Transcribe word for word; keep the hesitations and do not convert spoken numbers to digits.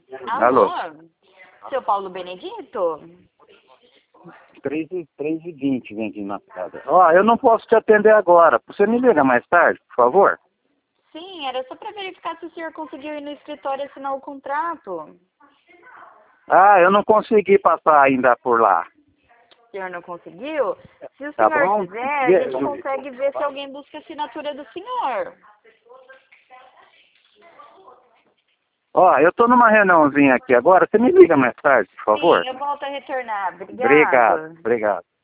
Alô? Alô? Seu Paulo Benedito? três e vinte vem aqui na casa. Ó, eu não posso te atender agora. Você me liga mais tarde, por favor? Sim, era só para verificar se o senhor conseguiu ir no escritório e assinar o contrato. Ah, eu não consegui passar ainda por lá. O senhor não conseguiu? Se o Tá senhor bom? quiser, a gente consegue ver se alguém busca a assinatura do senhor. Ó, eu tô numa reuniãozinha aqui agora. Você me liga mais tarde, por favor? Sim, eu volto a retornar. Obrigada. Obrigado, obrigado.